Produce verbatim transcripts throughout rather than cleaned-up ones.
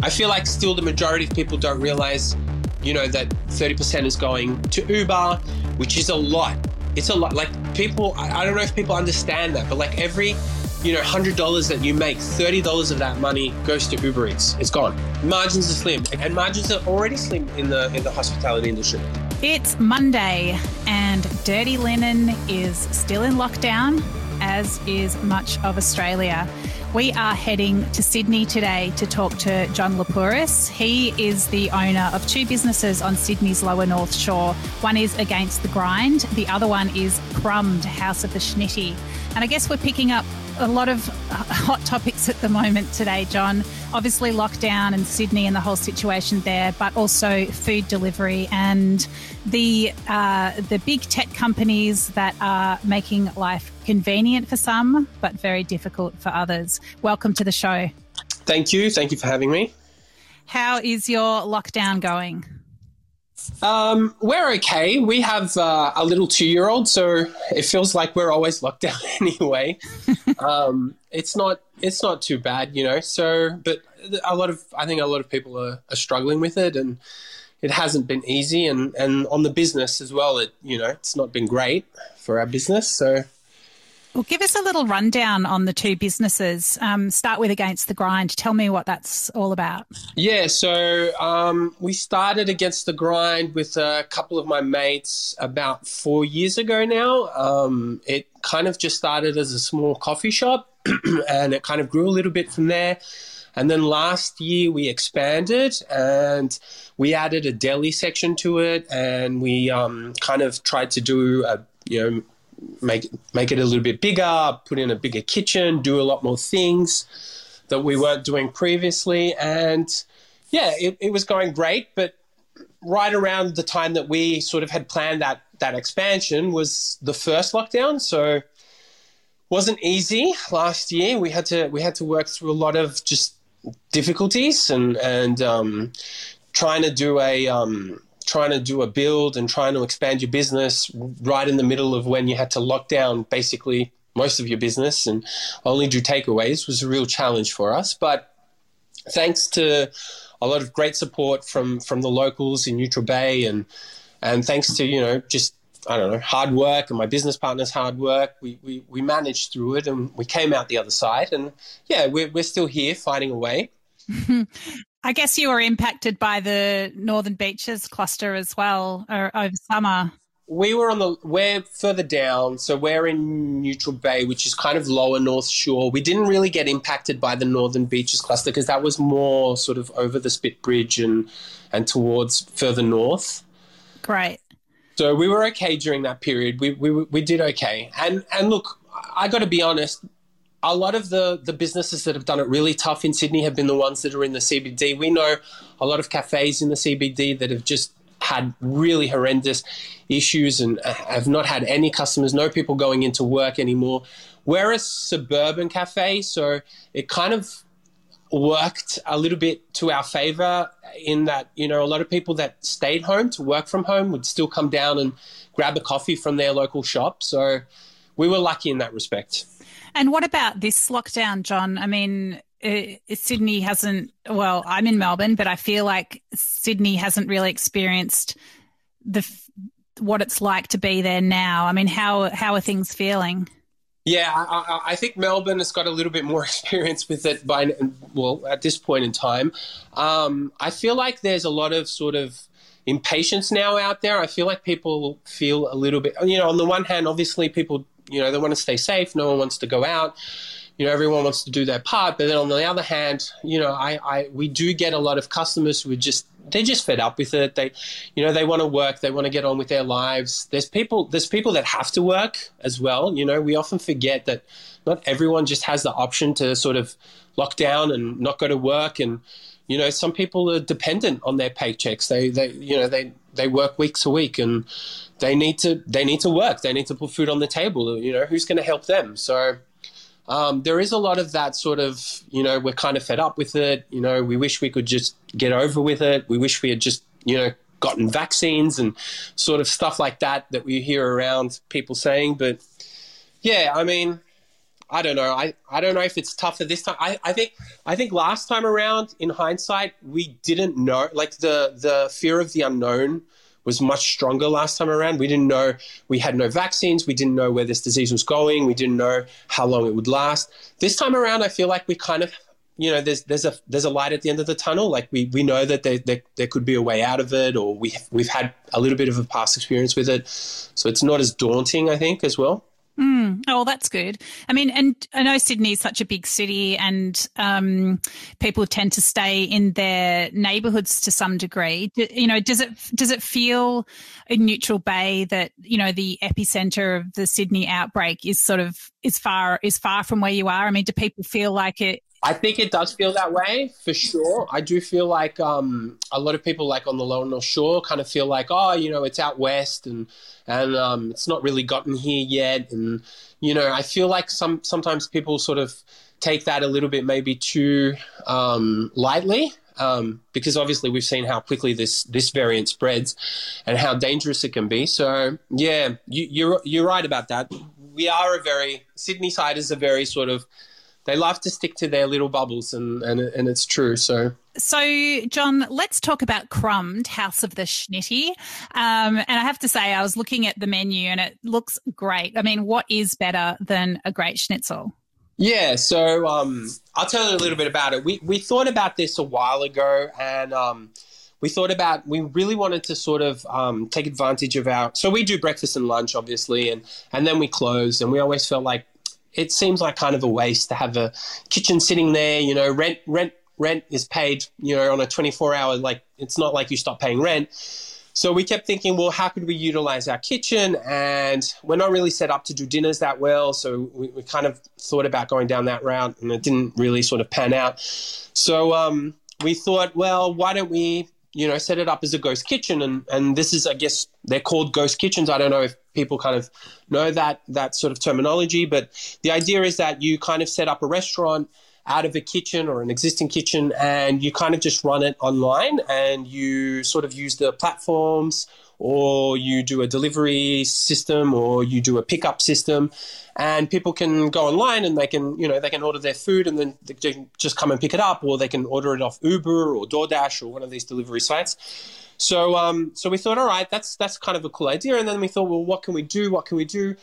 I feel like still the majority of people don't realize, you know, that thirty percent is going to Uber, which is a lot. It's a lot. Like people, I don't know if people understand that, but like every, you know, one hundred dollars that you make, thirty dollars of that money goes to Uber Eats. It's gone. Margins are slim, and margins are already slim in the in the hospitality industry. It's Monday and Dirty Linen is still in lockdown, as is much of Australia. We are heading to Sydney today to talk to John Lypouris. He is the owner of two businesses on Sydney's lower North Shore. One is Against the Grind. The other one is Crumbed, House of the Schnitty. And I guess we're picking up a lot of hot topics at the moment today, John. Obviously lockdown and Sydney and the whole situation there, but also food delivery and the uh, the big tech companies that are making life convenient for some, but very difficult for others. Welcome to the show. Thank you. Thank you for having me. How is your lockdown going? Um, we're okay. We have uh, a little two-year-old, so it feels like we're always locked down anyway. um, it's not it's not too bad, you know. So, but a lot of I think a lot of people are, are struggling with it, and it hasn't been easy. And, and on the business as well, it you know it's not been great for our business. So. Well, give us a little rundown on the two businesses. Um, start with Against the Grind. Tell me what that's all about. Yeah, so um, we started Against the Grind with a couple of my mates about four years ago now. Um, it kind of just started as a small coffee shop and it kind of grew a little bit from there. And then last year we expanded and we added a deli section to it, and we um, kind of tried to do a, you know, make make it a little bit bigger, put in a bigger kitchen, do a lot more things that we weren't doing previously. And yeah, it, it was going great. But right around the time that we sort of had planned that that expansion was the first lockdown. So it wasn't easy last year. We had to we had to work through a lot of just difficulties and and um, trying to do a um, trying to do a build and trying to expand your business right in the middle of when you had to lock down basically most of your business and only do takeaways was a real challenge for us. But thanks to a lot of great support from, from the locals in Neutral Bay and, and thanks to, you know, just, I don't know, hard work and my business partner's hard work, we, we, we managed through it and we came out the other side. And yeah, we're, we're still here fighting away. I guess you were impacted by the Northern Beaches cluster as well or over summer. We were on the, we're further down. So we're in Neutral Bay, which is kind of lower North Shore. We didn't really get impacted by the Northern Beaches cluster because that was more sort of over the Spit Bridge and, and towards further north. Great. So we were okay during that period. We, we, we did okay. And, and look, I got to be honest, a lot of the, the businesses that have done it really tough in Sydney have been the ones that are in the C B D. We know a lot of cafes in the C B D that have just had really horrendous issues and have not had any customers, no people going into work anymore. We're a suburban cafe, so it kind of worked a little bit to our favour in that, you know, a lot of people that stayed home to work from home would still come down and grab a coffee from their local shop. So we were lucky in that respect. And what about this lockdown, John? I mean, uh, Sydney hasn't, well, I'm in Melbourne, but I feel like Sydney hasn't really experienced the what it's like to be there now. I mean, how how are things feeling? Yeah, I, I think Melbourne has got a little bit more experience with it by, well, at this point in time. Um, I feel like there's a lot of sort of impatience now out there. I feel like people feel a little bit, you know, on the one hand, obviously people, you know, they want to stay safe. No one wants to go out. You know, everyone wants to do their part. But then on the other hand, you know, I, I we do get a lot of customers who are just, they're just fed up with it. They, you know, they want to work. They want to get on with their lives. There's people, there's people that have to work as well. You know, we often forget that not everyone just has the option to sort of lock down and not go to work. And, you know, some people are dependent on their paychecks. They, they, you know, they, they work weeks a week and they need to, they need to work. They need to put food on the table. You know, who's going to help them? So um, there is a lot of that sort of, you know, we're kind of fed up with it. You know, we wish we could just get over with it. We wish we had just, you know, gotten vaccines and sort of stuff like that that we hear around people saying. But yeah, I mean, I don't know. I, I don't know if it's tougher this time. I, I think I think last time around, in hindsight, we didn't know. Like the the fear of the unknown was much stronger last time around. We didn't know. We had no vaccines. We didn't know where this disease was going. We didn't know how long it would last. This time around, I feel like we kind of, you know, there's there's a there's a light at the end of the tunnel. Like we we know that there there, there could be a way out of it, or we we've had a little bit of a past experience with it, so it's not as daunting, I think, as well. Mm. Oh, that's good. I mean, and I know Sydney is such a big city, and um, people tend to stay in their neighbourhoods to some degree. Do, you know, does it does it feel in Neutral Bay that, you know, the epicentre of the Sydney outbreak is sort of is far is far from where you are? I mean, do people feel like it? I think it does feel that way, for sure. I do feel like um, a lot of people, like on the Lower North Shore, kind of feel like, oh, you know, it's out west and and um, it's not really gotten here yet. And, you know, I feel like some sometimes people sort of take that a little bit maybe too um, lightly, um, because obviously we've seen how quickly this this variant spreads and how dangerous it can be. So, yeah, you, you're you're right about that. We are a very – Sydney side is a very sort of – they love to stick to their little bubbles, and, and and it's true. So, so John, let's talk about Crumbed, House of the Schnitty. Um, and I have to say, I was looking at the menu and it looks great. I mean, what is better than a great schnitzel? Yeah, so um, I'll tell you a little bit about it. We we thought about this a while ago, and um, we thought about we really wanted to sort of um, take advantage of our. So we do breakfast and lunch, obviously, and and then we close, and we always felt like it seems like kind of a waste to have a kitchen sitting there. You know, rent rent rent is paid, you know, on a twenty-four hour, like it's not like you stop paying rent. So we kept thinking, well, how could we utilize our kitchen? And we're not really set up to do dinners that well. So we, we kind of thought about going down that route, and it didn't really sort of pan out. So um, we thought, well, why don't we, you know, set it up as a ghost kitchen? And, and this is, I guess, they're called ghost kitchens. I don't know if people kind of know that that sort of terminology, but the idea is that you kind of set up a restaurant out of a kitchen or an existing kitchen, and you kind of just run it online, and you sort of use the platforms, or you do a delivery system, or you do a pickup system, and people can go online and they can, you know, they can order their food and then they can just come and pick it up, or they can order it off Uber or DoorDash or one of these delivery sites. So, um, so we thought, all right, that's that's kind of a cool idea. And then we thought, well, what can we do? What can we do?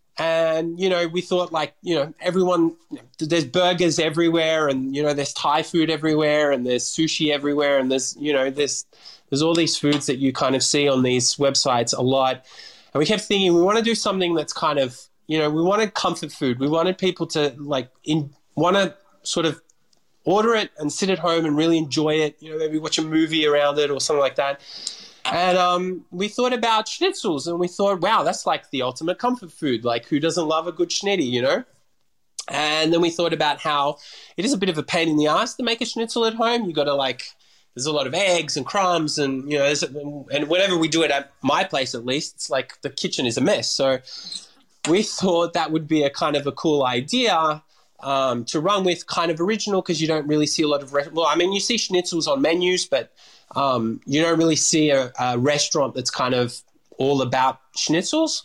And, you know, we thought, like, you know, everyone, there's burgers everywhere, and, you know, there's Thai food everywhere, and there's sushi everywhere, and there's, you know, there's there's all these foods that you kind of see on these websites a lot. And we kept thinking, we want to do something that's kind of, you know, we wanted comfort food. We wanted people to, like, in want to sort of order it and sit at home and really enjoy it, you know, maybe watch a movie around it or something like that. And um, we thought about schnitzels, and we thought, wow, that's like the ultimate comfort food. Like, who doesn't love a good schnitty, you know? And then we thought about how it is a bit of a pain in the ass to make a schnitzel at home. You got to, like, there's a lot of eggs and crumbs, and, you know, there's, and whenever we do it at my place, at least, it's like the kitchen is a mess. So we thought that would be a kind of a cool idea um, to run with, kind of original, because you don't really see a lot of, re- well, I mean, you see schnitzels on menus, but Um, you don't really see a, a restaurant that's kind of all about schnitzels.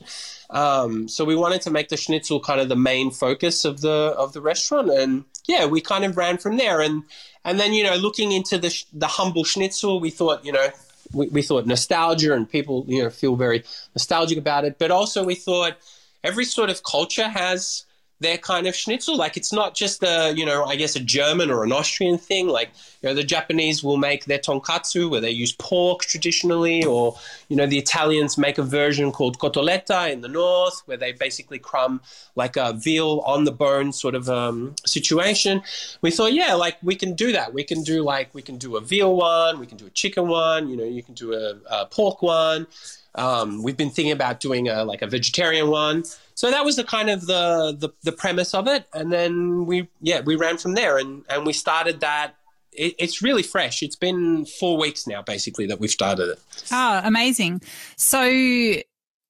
Um, so we wanted to make the schnitzel kind of the main focus of the of the restaurant, and yeah, we kind of ran from there. And and then, you know, looking into the the humble schnitzel, we thought, you know, we, we thought nostalgia, and people, you know, feel very nostalgic about it. But also we thought every sort of culture has their kind of schnitzel. Like, it's not just a, you know, I guess a German or an Austrian thing. Like, you know, the Japanese will make their tonkatsu where they use pork traditionally, or, you know, the Italians make a version called cotoletta in the north where they basically crumb like a veal on the bone sort of um, situation. We thought, yeah, like, we can do that. We can do like, we can do a veal one, we can do a chicken one, you know, you can do a, a pork one. Um, we've been thinking about doing a, like a vegetarian one. So that was the kind of the, the, the premise of it. And then we, yeah, we ran from there, and, and we started that. It, it's really fresh. It's been four weeks now, basically, that we've started it. Oh, amazing. So, it,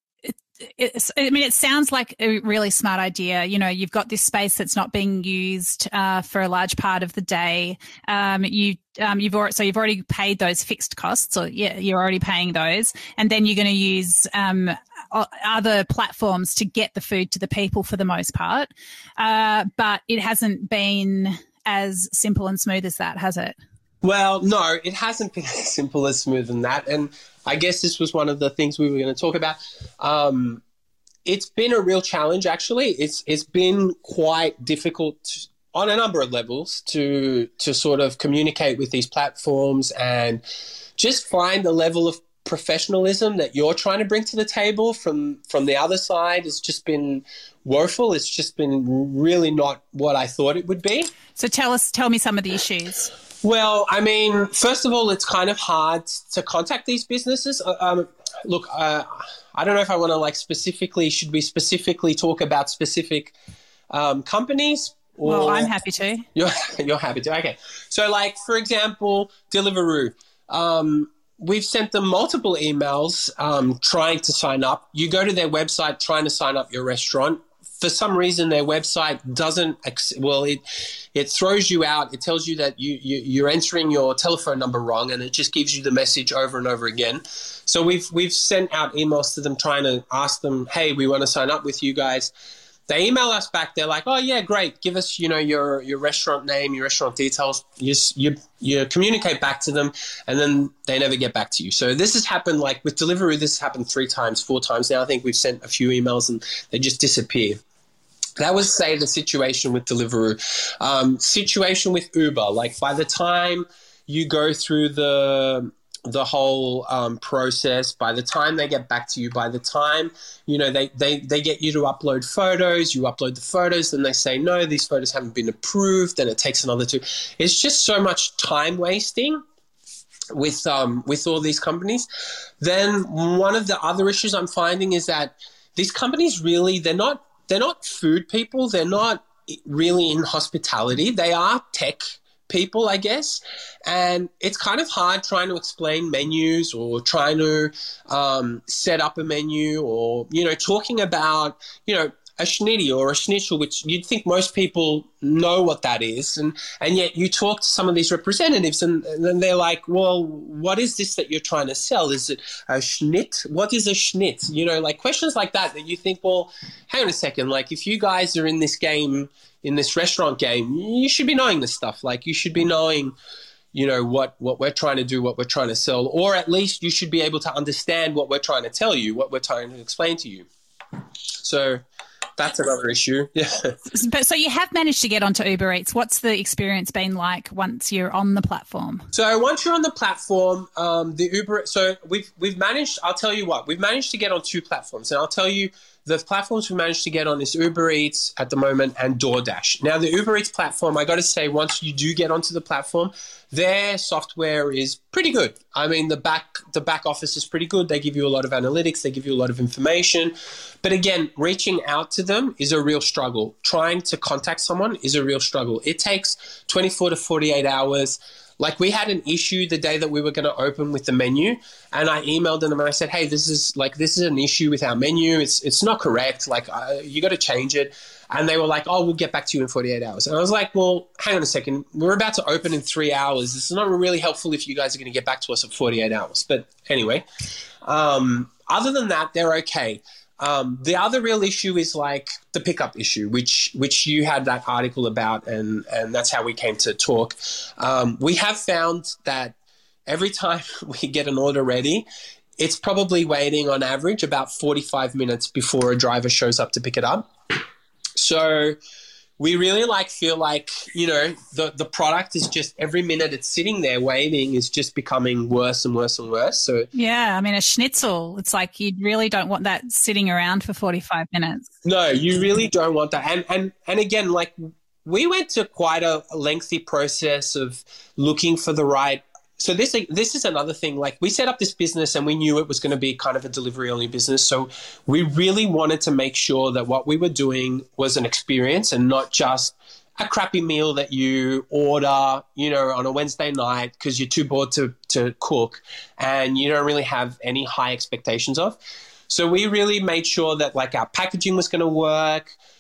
it's, I mean, it sounds like a really smart idea. You know, you've got this space that's not being used uh, for a large part of the day. Um, you, um, you've already, so you've already paid those fixed costs, or yeah, you're already paying those, and then you're going to use um, other platforms to get the food to the people for the most part. Uh, but it hasn't been as simple and smooth as that, has it? Well, no, it hasn't been as simple as smooth as that. And I guess this was one of the things we were going to talk about. Um, it's been a real challenge, actually. It's it's been quite difficult on a number of levels to to sort of communicate with these platforms and just find the level of professionalism that you're trying to bring to the table from from the other side. Has just been woeful. It's just been really not what I thought it would be. So tell us, tell me some of the issues. Well, I mean, first of all, it's kind of hard to contact these businesses. Um, look, uh, I don't know if I want to like specifically, should we specifically talk about specific um, companies? Or well, I'm happy to. You're, you're happy to. Okay. So like, for example, Deliveroo. Um, we've sent them multiple emails um, trying to sign up. You go to their website trying to sign up your restaurant. For some reason, their website doesn't, well, it it throws you out. It tells you that you, you, you're entering your telephone number wrong, and it just gives you the message over and over again. So we've we've sent out emails to them trying to ask them, hey, we want to sign up with you guys. They email us back. They're like, oh, yeah, great. Give us, you know, your, your restaurant name, your restaurant details. You, you you communicate back to them, and then they never get back to you. So this has happened, like with Deliveroo, this has happened three times, four times now. I think we've sent a few emails, and they just disappear. That was, say, the situation with Deliveroo. Um, situation with Uber, like by the time you go through the the whole um, process, by the time they get back to you, by the time, you know, they, they, they get you to upload photos, you upload the photos, then they say, no, these photos haven't been approved, then it takes another two. It's just so much time wasting with um, with all these companies. Then one of the other issues I'm finding is that these companies really, they're not, They're not food people. They're not really in hospitality. They are tech people, I guess. And it's kind of hard trying to explain menus or trying to um, set up a menu or, you know, talking about, you know, a schnitty or a schnitzel, which you'd think most people know what that is. And, and yet you talk to some of these representatives and, and then they're like, well, what is this that you're trying to sell? Is it a schnit? What is a schnit? You know, like questions like that, that you think, well, hang on a second. Like if you guys are in this game, in this restaurant game, you should be knowing this stuff. Like you should be knowing, you know, what, what we're trying to do, what we're trying to sell, or at least you should be able to understand what we're trying to tell you, what we're trying to explain to you. So that's another issue. Yeah. But so you have managed to get onto Uber Eats. What's the experience been like once you're on the platform? So once you're on the platform, um, the Uber. So we've we've managed. I'll tell you what. We've managed to get on two platforms, and I'll tell you the platforms we managed to get on is Uber Eats at the moment and DoorDash. Now the Uber Eats platform, I got to say, once you do get onto the platform, their software is pretty good. I mean, the back the back office is pretty good. They give you a lot of analytics. They give you a lot of information. But again, reaching out to them is a real struggle. Trying to contact someone is a real struggle. It takes twenty-four to forty-eight hours. Like we had an issue the day that we were going to open with the menu, and I emailed them and I said, "Hey, this is like this is an issue with our menu. It's it's not correct. Like uh, you got to change it." And they were like, "Oh, we'll get back to you in forty-eight hours." And I was like, "Well, hang on a second. We're about to open in three hours. This is not really helpful if you guys are going to get back to us in forty-eight hours." But anyway, um, other than that, they're okay. Um, the other real issue is like the pickup issue, which which you had that article about, and, and that's how we came to talk. Um, we have found that every time we get an order ready, it's probably waiting on average about forty-five minutes before a driver shows up to pick it up. So we really like feel like, you know, the, the product is just every minute it's sitting there waiting is just becoming worse and worse and worse. So yeah, I mean, a schnitzel, it's like you really don't want that sitting around for forty-five minutes. No, you really don't want that. And and and again, like we went to quite a lengthy process of looking for the right. So this this is another thing. Like we set up this business and we knew it was going to be kind of a delivery only business. So we really wanted to make sure that what we were doing was an experience and not just a crappy meal that you order, you know, on a Wednesday night because you're too bored to, to cook and you don't really have any high expectations of. So we really made sure that like our packaging was going to work.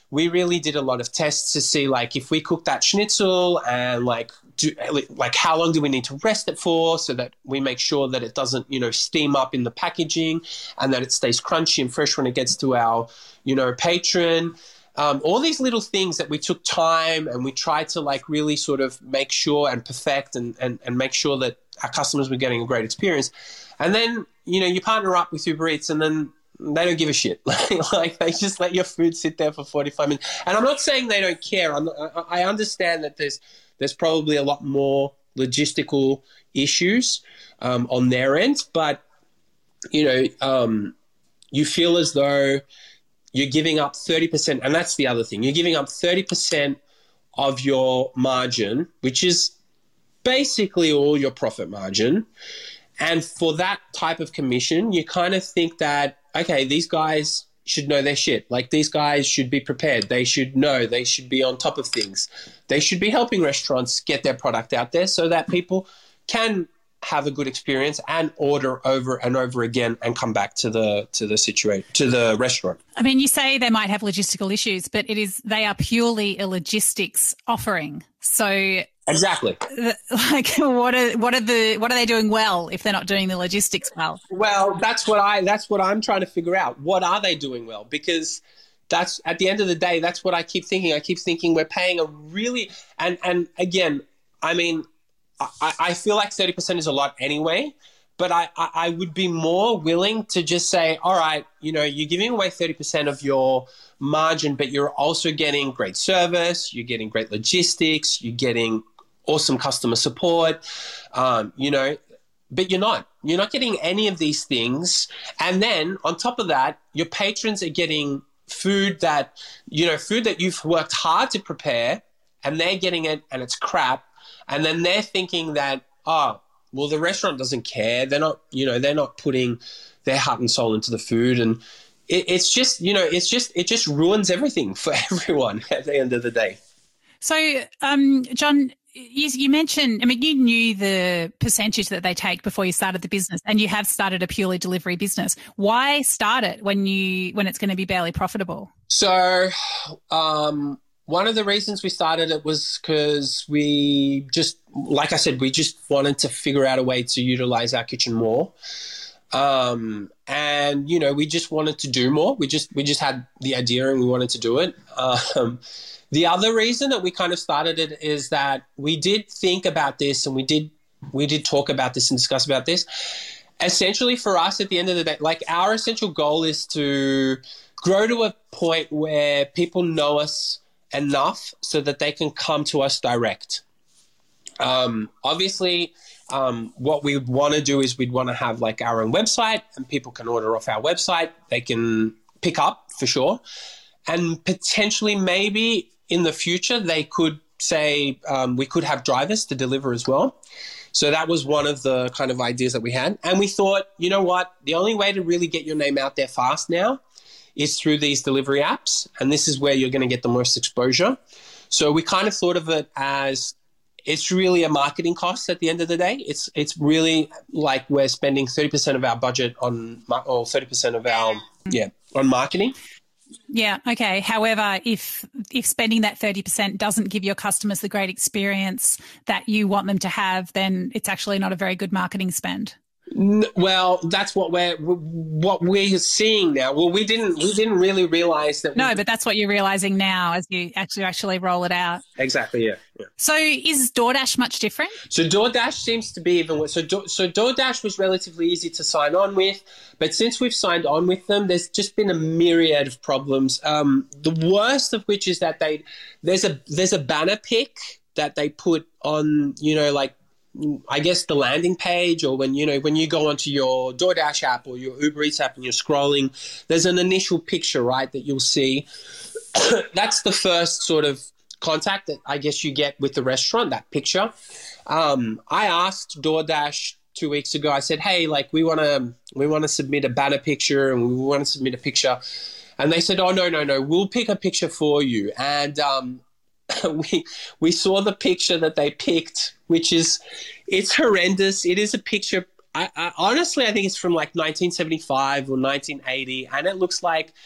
we really did a lot of tests to see, like, if we cook that schnitzel and, like, do, like how long do we need to rest it for so that we make sure that it doesn't, you know, steam up in the packaging and that it stays crunchy and fresh when it gets to our, you know, patron. Um, all these little things that we took time and we tried to, like, really sort of make sure and perfect and, and, and make sure that our customers were getting a great experience. And then, you know, you partner up with Uber Eats and then they don't give a shit. Like, they just let your food sit there for forty-five minutes. And I'm not saying they don't care. I'm, I understand that there's there's probably a lot more logistical issues um, on their end, but, you know, um, you feel as though you're giving up thirty percent, and that's the other thing. You're giving up thirty percent of your margin, which is basically all your profit margin. And for that type of commission, you kind of think that, okay, these guys should know their shit. Like, these guys should be prepared. They should know. They should be on top of things. They should be helping restaurants get their product out there so that people can have a good experience and order over and over again and come back to the to the situation to the restaurant. I mean, you say they might have logistical issues, but it is they are purely a logistics offering. So exactly, like, what are what are the what are they doing well if they're not doing the logistics well? Well, that's what I that's what I'm trying to figure out. What are they doing well? Because that's, at the end of the day, that's what I keep thinking. I keep thinking we're paying a really and and again, I mean. I, I feel like thirty percent is a lot anyway, but I, I, I would be more willing to just say, all right, you know, you're giving away thirty percent of your margin, but you're also getting great service, you're getting great logistics, you're getting awesome customer support, um, you know, but you're not. You're not getting any of these things. And then on top of that, your patrons are getting food that, you know, food that you've worked hard to prepare, and they're getting it and it's crap. And then they're thinking that, oh, well, the restaurant doesn't care. They're not, you know, they're not putting their heart and soul into the food. And it, it's just, you know, it's just, it just ruins everything for everyone at the end of the day. So, um, John, you, you mentioned, I mean, you knew the percentage that they take before you started the business, and you have started a purely delivery business. Why start it when you, when it's going to be barely profitable? So, um, one of the reasons we started it was because we just, like I said, we just wanted to figure out a way to utilize our kitchen more. Um, and, you know, we just wanted to do more. We just we just had the idea and we wanted to do it. Um, the other reason that we kind of started it is that we did think about this and we did we did talk about this and discuss about this. Essentially for us at the end of the day, like, our essential goal is to grow to a point where people know us enough so that they can come to us direct. Um, obviously, um, what we want to do is we'd want to have, like, our own website, and people can order off our website. They can pick up for sure. And potentially maybe in the future they could say um, we could have drivers to deliver as well. So that was one of the kind of ideas that we had. And we thought, you know what, the only way to really get your name out there fast now is through these delivery apps, and this is where you're going to get the most exposure. So we kind of thought of it as it's really a marketing cost at the end of the day. It's it's really like we're spending thirty percent of our budget on, or thirty percent of our, yeah, on marketing. Yeah, okay. However, if if spending that thirty percent doesn't give your customers the great experience that you want them to have, then it's actually not a very good marketing spend. Well, that's what we're what we're seeing now. Well, we didn't we didn't really realize that. No, but that's what you're realizing now as you actually actually roll it out. Exactly. Yeah. yeah. So, is DoorDash much different? So DoorDash seems to be even worse. So Do- so DoorDash was relatively easy to sign on with, but since we've signed on with them, there's just been a myriad of problems. Um, the worst of which is that they there's a there's a banner pic that they put on, you know, like, I guess the landing page, or when, you know, when you go onto your DoorDash app or your Uber Eats app and you're scrolling, there's an initial picture, right, that you'll see. That's the first sort of contact that I guess you get with the restaurant, that picture. Um, I asked DoorDash two weeks ago, I said, hey, like, we want to we want to submit a banner picture and we want to submit a picture. And they said, oh, no, no, no, we'll pick a picture for you. And um, we we saw the picture that they picked, which is, it's horrendous. It is a picture, I, I honestly, I think it's from like nineteen seventy-five or nineteen eighty, and it looks like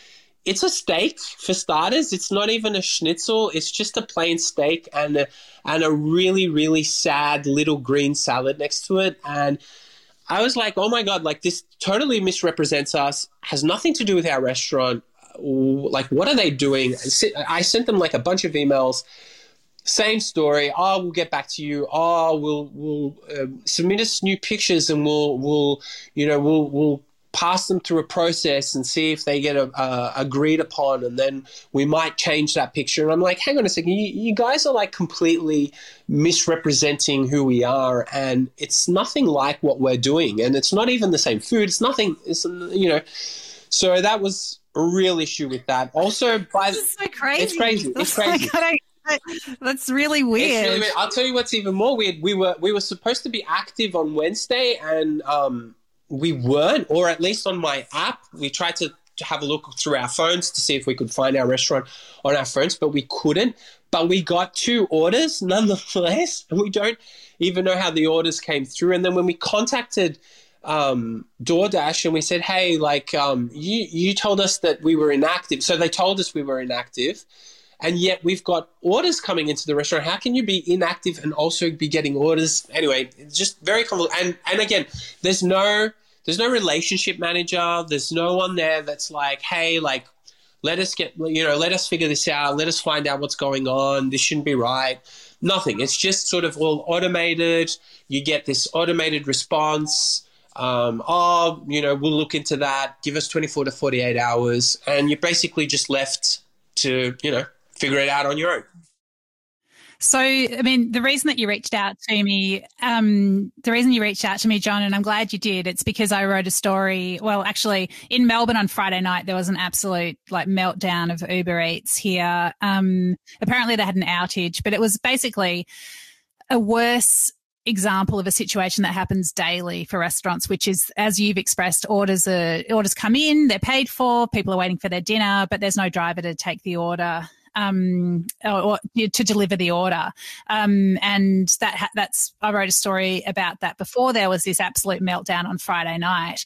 it's a steak for starters. It's not even a schnitzel. It's just a plain steak and a, and a really, really sad little green salad next to it. And I was like, oh my God, like this totally misrepresents us, has nothing to do with our restaurant. Like, what are they doing? I sent them like a bunch of emails. Same story. Oh, we'll get back to you. Oh, we'll we'll uh, submit us new pictures, and we'll we'll you know we'll we'll pass them through a process and see if they get a, a, agreed upon, and then we might change that picture. And I'm like, hang on a second, you, you guys are like completely misrepresenting who we are, and it's nothing like what we're doing, and it's not even the same food. It's nothing. It's you know. So that was a real issue with that. Also, by this is so crazy. It's crazy. It's crazy. Like, that's really weird. It's really weird. I'll tell you what's even more weird. We were we were supposed to be active on Wednesday, and um, we weren't, or at least on my app. We tried to, to have a look through our phones to see if we could find our restaurant on our phones, but we couldn't. But we got two orders nonetheless, and we don't even know how the orders came through. And then when we contacted um, DoorDash and we said, hey, like um, you you told us that we were inactive, so they told us we were inactive. And yet we've got orders coming into the restaurant. How can you be inactive and also be getting orders? Anyway, it's just very complicated. And and again, there's no there's no relationship manager. There's no one there that's like, hey, like, let us get you know, let us figure this out. Let us find out what's going on. This shouldn't be right. Nothing. It's just sort of all automated. You get this automated response. Um, oh, you know, we'll look into that. Give us twenty-four to forty-eight hours, and you're basically just left to, you know, figure it out on your own. So, I mean, the reason that you reached out to me, um, the reason you reached out to me, John, and I'm glad you did, it's because I wrote a story. Well, actually, in Melbourne on Friday night, there was an absolute like meltdown of Uber Eats here. Um, apparently they had an outage, but it was basically a worse example of a situation that happens daily for restaurants, which is, as you've expressed, orders are, orders come in, they're paid for, people are waiting for their dinner, but there's no driver to take the order. Um, or, or to deliver the order. Um, and that ha- that's, I wrote a story about that before there was this absolute meltdown on Friday night.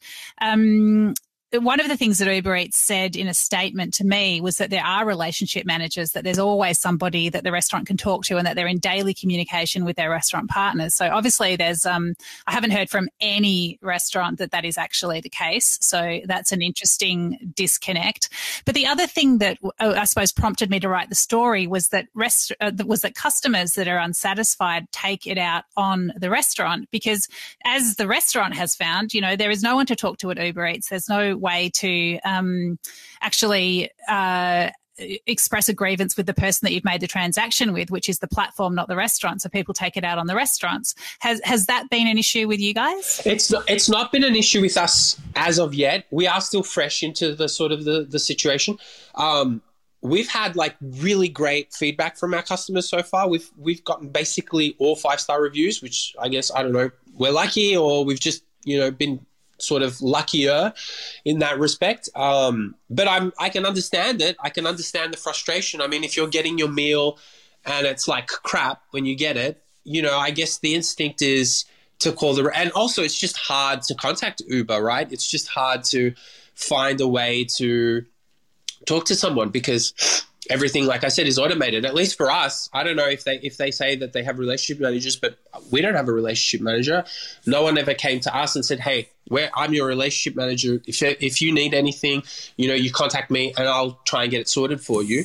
Um, one of the things that Uber Eats said in a statement to me was that there are relationship managers, that there's always somebody that the restaurant can talk to and that they're in daily communication with their restaurant partners. So obviously there's, um, I haven't heard from any restaurant that that is actually the case. So that's an interesting disconnect. But the other thing that uh, I suppose prompted me to write the story was that rest, uh, was that customers that are unsatisfied take it out on the restaurant, because as the restaurant has found, you know, there is no one to talk to at Uber Eats. There's no way to um, actually uh, express a grievance with the person that you've made the transaction with, which is the platform, not the restaurant. So people take it out on the restaurants. Has has that been an issue with you guys? It's not, it's not been an issue with us as of yet. We are still fresh into the sort of the, the situation. Um, we've had like really great feedback from our customers so far. We've we've gotten basically all five star reviews, which I guess, I don't know, we're lucky, or we've just, you know, been sort of luckier in that respect. Um, but I'm, I can understand it. I can understand the frustration. I mean, if you're getting your meal and it's like crap when you get it, you know, I guess the instinct is to call the, and also it's just hard to contact Uber, right? It's just hard to find a way to talk to someone because everything, like I said, is automated. At least for us, I don't know if they if they say that they have relationship managers, but we don't have a relationship manager. No one ever came to us and said, "Hey, we're, I'm your relationship manager. If if you need anything, you know, you contact me, and I'll try and get it sorted for you."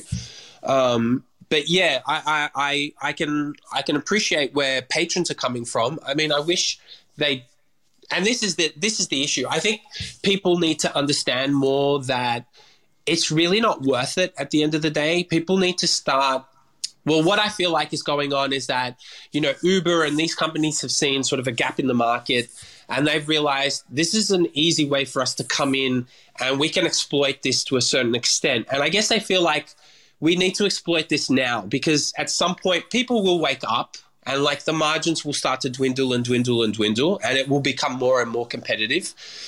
Um, but yeah, I, I I I can I can appreciate where patrons are coming from. I mean, I wish they. And this is the this is the issue. I think people need to understand more that it's really not worth it at the end of the day. People need to start, well, what I feel like is going on is that, you know, Uber and these companies have seen sort of a gap in the market and they've realized this is an easy way for us to come in and we can exploit this to a certain extent. And I guess they feel like we need to exploit this now because at some point people will wake up and like the margins will start to dwindle and dwindle and dwindle and it will become more and more competitive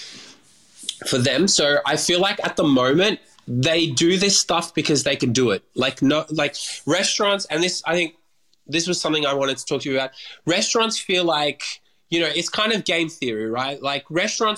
for them. So I feel like at the moment, they do this stuff because they can do it. Like no, like restaurants, and this, I think this was something I wanted to talk to you about. Restaurants feel like, you know, it's kind of game theory, right? Like restaurants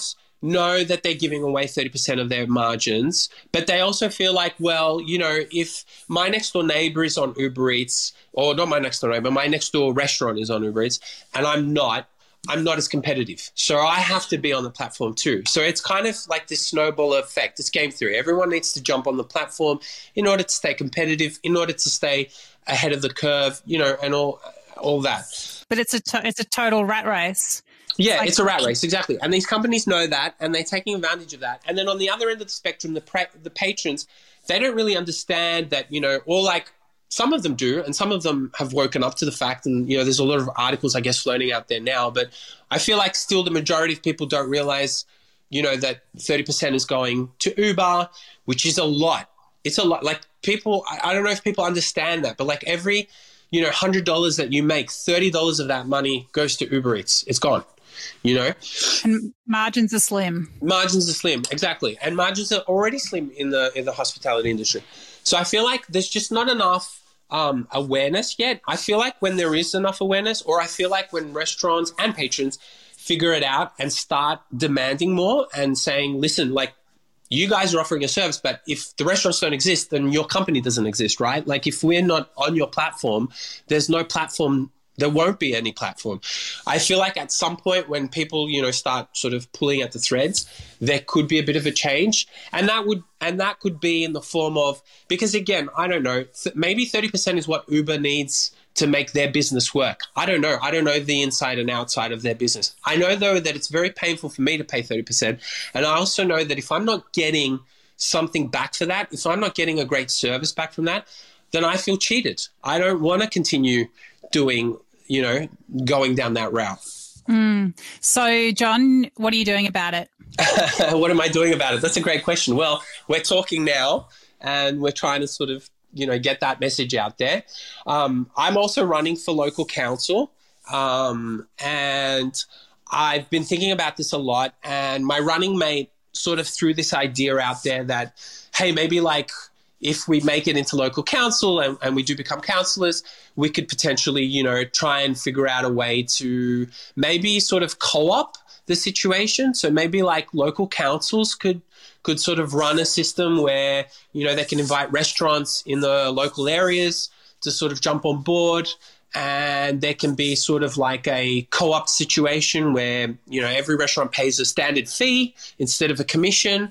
know that they're giving away thirty percent of their margins, but they also feel like, well, you know, if my next door neighbor is on Uber Eats, or not my next door neighbor, my next door restaurant is on Uber Eats, and I'm not, I'm not as competitive. So I have to be on the platform too. So it's kind of like this snowball effect. It's game theory. Everyone needs to jump on the platform in order to stay competitive, in order to stay ahead of the curve, you know, and all all that. But it's a to- it's a total rat race. Yeah, Like- it's a rat race, exactly. And these companies know that, and they're taking advantage of that. And then on the other end of the spectrum, the pra- the patrons, they don't really understand that, you know, or like some of them do, and some of them have woken up to the fact, and, you know, there's a lot of articles, I guess, floating out there now. But I feel like still the majority of people don't realize, you know, that thirty percent is going to Uber, which is a lot. It's a lot. Like people, I, I don't know if people understand that, but like every, you know, one hundred dollars that you make, thirty dollars of that money goes to Uber Eats. It's gone. You know, and margins are slim. Margins are slim, exactly, and margins are already slim in the in the hospitality industry. So I feel like there's just not enough um, awareness yet. I feel like when there is enough awareness, or I feel like when restaurants and patrons figure it out and start demanding more and saying, "Listen, like you guys are offering a service, but if the restaurants don't exist, then your company doesn't exist, right? Like if we're not on your platform, there's no platform." There won't be any platform. I feel like at some point when people, you know, start sort of pulling at the threads, there could be a bit of a change, and that would and that could be in the form of, because again, I don't know, th- maybe thirty percent is what Uber needs to make their business work. I don't know. I don't know the inside and outside of their business. I know though that it's very painful for me to pay thirty percent, and I also know that if I'm not getting something back for that, if I'm not getting a great service back from that, then I feel cheated. I don't want to continue doing, you know, going down that route. Mm. So, John, what are you doing about it? What am I doing about it? That's a great question. Well, we're talking now, and we're trying to sort of, you know, get that message out there. Um, I'm also running for local council, um, and I've been thinking about this a lot, and my running mate sort of threw this idea out there that, hey, maybe like if we make it into local council and, and we do become councillors, we could potentially, you know, try and figure out a way to maybe sort of co-op the situation. So maybe like local councils could could sort of run a system where, you know, they can invite restaurants in the local areas to sort of jump on board, and there can be sort of like a co-op situation where, you know, every restaurant pays a standard fee instead of a commission.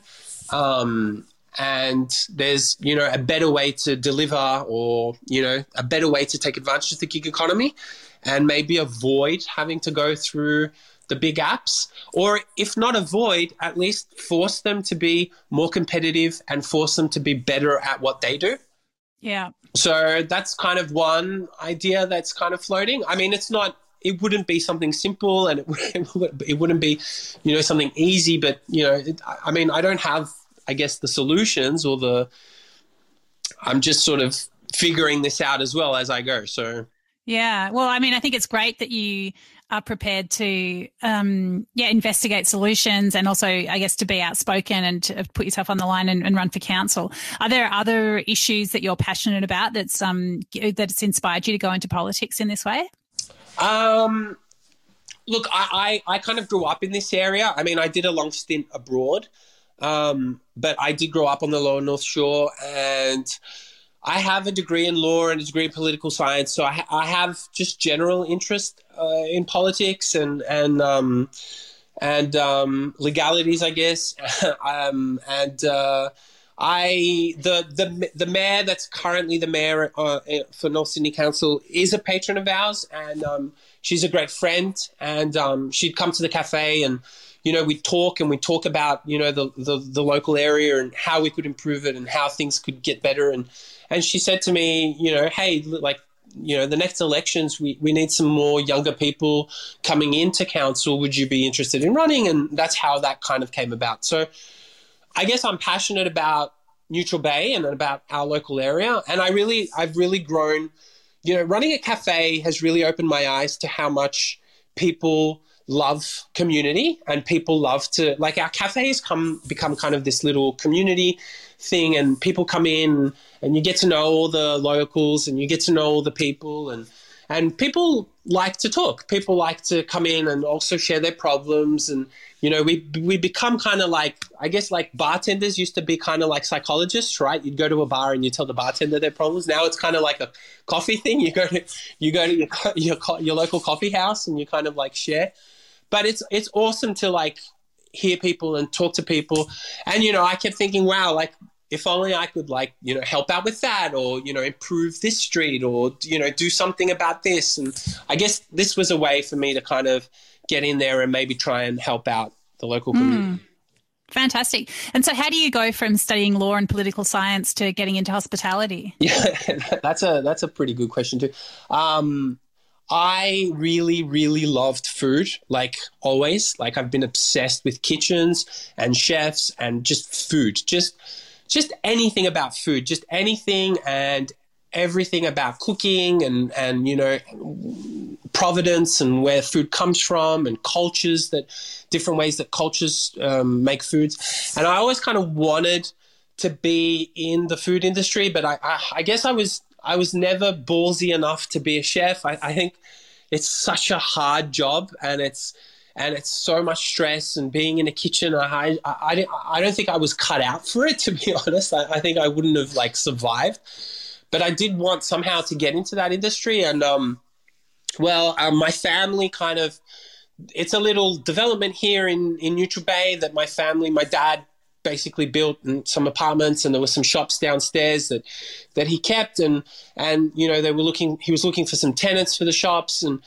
Um, and there's, you know, a better way to deliver, or, you know, a better way to take advantage of the gig economy and maybe avoid having to go through the big apps, or if not avoid, at least force them to be more competitive and force them to be better at what they do. Yeah. So that's kind of one idea that's kind of floating. I mean, it's not, it wouldn't be something simple, and it, it wouldn't be, you know, something easy, but, you know, it, I mean, I don't have, I guess, the solutions or the, I'm just sort of figuring this out as well as I go. So, yeah. Well, I mean, I think it's great that you are prepared to, um, yeah, investigate solutions, and also, I guess, to be outspoken and to put yourself on the line and, and run for council. Are there other issues that you're passionate about that's um that's inspired you to go into politics in this way? Um, look, I, I, I kind of grew up in this area. I mean, I did a long stint abroad, um, but I did grow up on the Lower North Shore, and I have a degree in law and a degree in political science, so I, ha- I have just general interest uh, in politics and and um, and um, legalities, I guess. um, and uh, I the the the mayor that's currently the mayor uh, for North Sydney Council is a patron of ours, and um, she's a great friend. And um, she'd come to the cafe, and you know, we'd talk and we'd talk about, you know, the, the the local area and how we could improve it and how things could get better. And And she said to me, you know, hey, like, you know, the next elections, we, we need some more younger people coming into council. Would you be interested in running? And that's how that kind of came about. So I guess I'm passionate about Neutral Bay and about our local area. And I really, I've really grown, you know, running a cafe has really opened my eyes to how much people love community, and people love to, like, our cafes come become kind of this little community thing, and people come in and you get to know all the locals and you get to know all the people, and and people like to talk. People like to come in and also share their problems. And, you know, we we become kind of like, I guess like bartenders used to be kind of like psychologists, right? You'd go to a bar and you tell the bartender their problems. Now it's kind of like a coffee thing. You go to you go to your your, your local coffee house and you kind of like share. But it's it's awesome to like hear people and talk to people. And, you know, I kept thinking, wow, like if only I could like, you know, help out with that, or, you know, improve this street, or, you know, do something about this. And I guess this was a way for me to kind of get in there and maybe try and help out the local community. Mm. Fantastic. And so how do you go from studying law and political science to getting into hospitality? Yeah, that's a that's a pretty good question too. Um, I really, really loved food, like always. Like I've been obsessed with kitchens and chefs and just food, just just anything about food, just anything and everything about cooking and, and, you know, provenance and where food comes from and cultures, that different ways that cultures um, make foods. And I always kind of wanted to be in the food industry, but I, I, I guess I was I was never ballsy enough to be a chef. I, I think it's such a hard job, and it's and it's so much stress, and being in a kitchen, I I, I, I don't think I was cut out for it, to be honest. I, I think I wouldn't have like survived, but I did want somehow to get into that industry. And um, well, um, my family kind of, it's a little development here in in Neutral Bay that my family, my dad basically built some apartments, and there were some shops downstairs that that he kept, and and you know they were looking he was looking for some tenants for the shops, and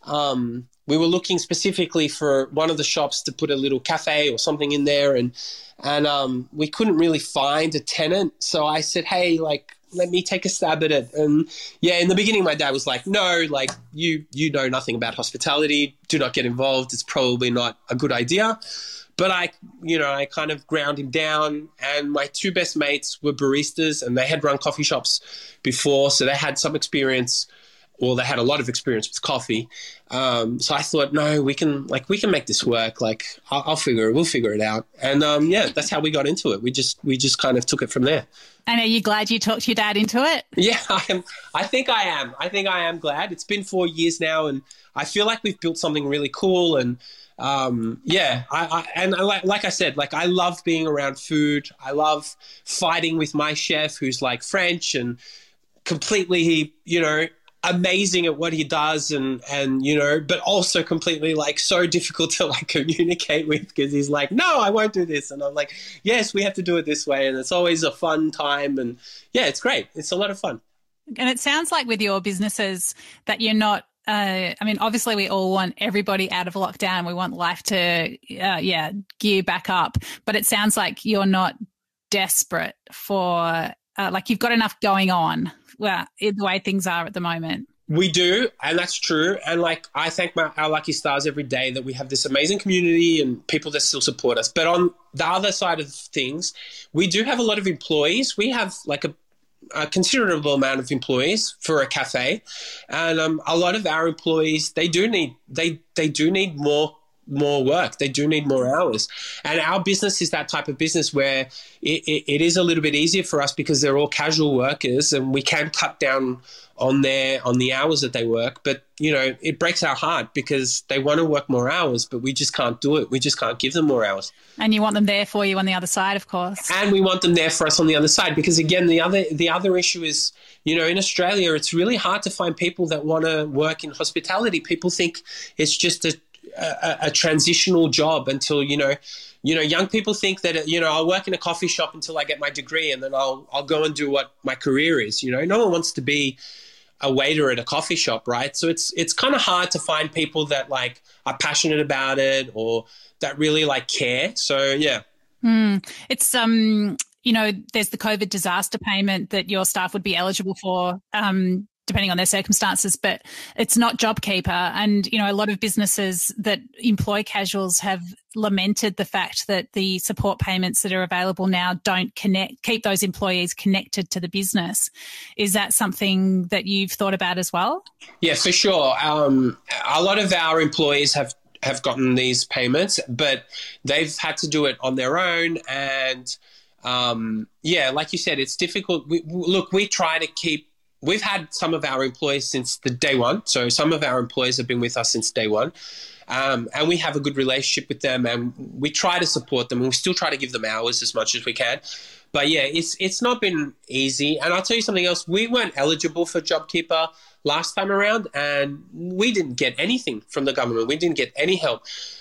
um we were looking specifically for one of the shops to put a little cafe or something in there, and and um we couldn't really find a tenant. So I said, hey, like, let me take a stab at it. And yeah, in the beginning my dad was like, no, like you you know nothing about hospitality, do not get involved, it's probably not a good idea. But I, you know, I kind of ground him down, and my two best mates were baristas, and they had run coffee shops before, so they had some experience, or they had a lot of experience with coffee. Um, so I thought, no, we can, like, we can make this work. Like, I'll, I'll figure it, we'll figure it out. And um, yeah, that's how we got into it. We just, we just kind of took it from there. And are you glad you talked your dad into it? Yeah, I am. I think I am. I think I am glad. It's been four years now, and I feel like we've built something really cool. And Um, yeah, I, I and I, like, like I said, like I love being around food. I love fighting with my chef, who's like French and completely, you know, amazing at what he does, and and you know, but also completely like so difficult to like communicate with, because he's like, no, I won't do this, and I'm like, yes, we have to do it this way, and it's always a fun time, and yeah, it's great. It's a lot of fun. And it sounds like with your businesses that you're not. Uh, I mean, obviously, we all want everybody out of lockdown. We want life to, uh, yeah, gear back up. But it sounds like you're not desperate for, uh, like you've got enough going on. Well, the way things are at the moment. We do, and that's true. And like, I thank my, our lucky stars every day that we have this amazing community and people that still support us. But on the other side of things, we do have a lot of employees. We have like a a considerable amount of employees for a cafe, and um, a lot of our employees, they do need they they do need more more work. They do need more hours, and our business is that type of business where it, it, it is a little bit easier for us because they're all casual workers, and we can cut down on their on the hours that they work. But you know, it breaks our heart because they want to work more hours, but we just can't do it. We just can't give them more hours. And you want them there for you on the other side, of course. And we want them there for us on the other side, because again, the other the other issue is, you know, in Australia, it's really hard to find people that want to work in hospitality. People think it's just a a, a transitional job until, you know, you know, young people think that, you know, I'll work in a coffee shop until I get my degree, and then I'll I'll go and do what my career is. You know, no one wants to be a waiter at a coffee shop, right? So it's it's kind of hard to find people that like are passionate about it or that really like care. So yeah, mm. it's um you know, there's the COVID disaster payment that your staff would be eligible for, um, depending on their circumstances, but it's not JobKeeper. And, you know, a lot of businesses that employ casuals have lamented the fact that the support payments that are available now don't connect, keep those employees connected to the business. Is that something that you've thought about as well? Yeah, for sure. Um, a lot of our employees have have gotten these payments, but they've had to do it on their own. And, um, yeah, like you said, it's difficult. We, look, we try to keep we've had some of our employees since the day one. So some of our employees have been with us since day one. Um, and we have a good relationship with them, and we try to support them, and we still try to give them hours as much as we can. But yeah, it's it's not been easy. And I'll tell you something else. We weren't eligible for JobKeeper last time around, and we didn't get anything from the government. We didn't get any help.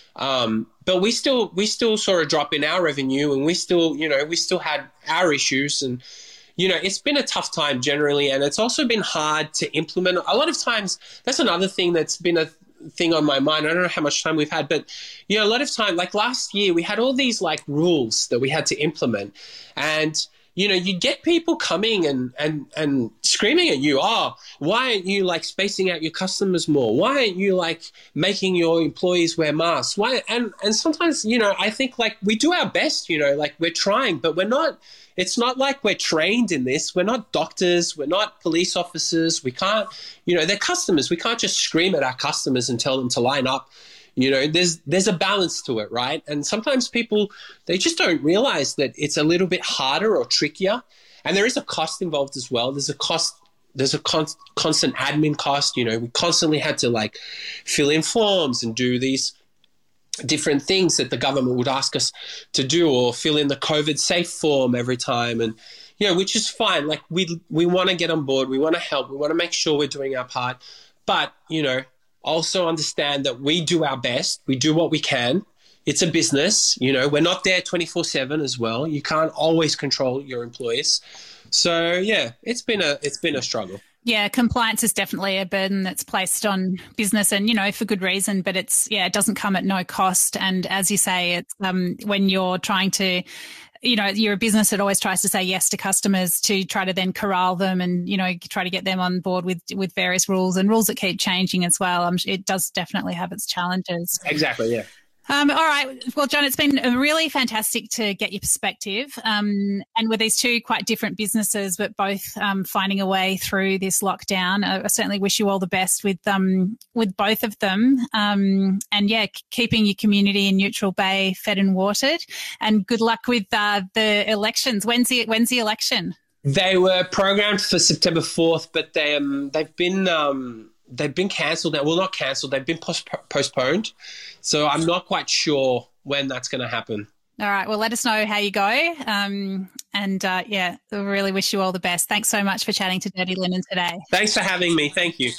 Um, but we still we still saw a drop in our revenue, and we still, you know, we still had our issues. And, you know, it's been a tough time generally, and it's also been hard to implement. A lot of times, that's another thing that's been a thing on my mind. I don't know how much time we've had, but, you know, a lot of time, like last year, we had all these like rules that we had to implement. And, you know, you get people coming and, and, and screaming at you, oh, why aren't you like spacing out your customers more? Why aren't you like making your employees wear masks? Why? And, and sometimes, you know, I think like we do our best, you know, like we're trying, but we're not, it's not like we're trained in this. We're not doctors. We're not police officers. We can't, you know, they're customers. We can't just scream at our customers and tell them to line up. You know, there's there's a balance to it, right? And sometimes people, they just don't realize that it's a little bit harder or trickier. And there is a cost involved as well. There's a cost, there's a con- constant admin cost. You know, we constantly had to like fill in forms and do these different things that the government would ask us to do, or fill in the COVID safe form every time. And, you know, which is fine. Like we, we want to get on board. We want to help. We want to make sure we're doing our part. But, you know, also understand that we do our best. We do what we can. It's a business. You know, we're not there twenty-four seven as well. You can't always control your employees. So, yeah, it's been a, it's been a struggle. Yeah, compliance is definitely a burden that's placed on business, and, you know, for good reason, but it's, yeah, it doesn't come at no cost. And as you say, it's um, when you're trying to, you know, you're a business that always tries to say yes to customers to try to then corral them and, you know, try to get them on board with, with various rules and rules that keep changing as well. Um, it does definitely have its challenges. Exactly, yeah. Um, all right. Well, John, it's been really fantastic to get your perspective. Um, and with these two quite different businesses, but both um, finding a way through this lockdown, I, I certainly wish you all the best with um, with both of them. Um, and yeah, keeping your community in Neutral Bay fed and watered. And good luck with uh, the elections. When's the when's the election? They were programmed for September fourth, but they um, they've been. Um They've been cancelled now. Well, not cancelled. They've been post- postponed. So I'm not quite sure when that's going to happen. All right. Well, let us know how you go. Um, and, uh, yeah, I really wish you all the best. Thanks so much for chatting to Dirty Linen today. Thanks for having me. Thank you.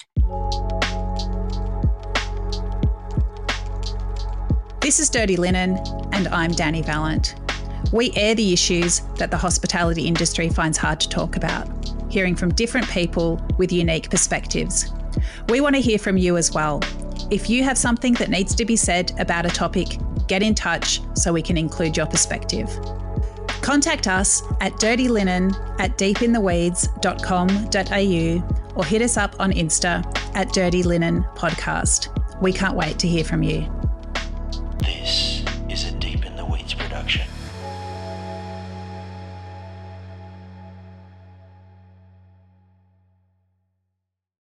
This is Dirty Linen, and I'm Danny Vallant. We air the issues that the hospitality industry finds hard to talk about, hearing from different people with unique perspectives. We want to hear from you as well. If you have something that needs to be said about a topic, get in touch so we can include your perspective. Contact us at dirtylinen at deepintheweeds dot com dot a u or hit us up on Insta at Dirty Linen Podcast. We can't wait to hear from you. This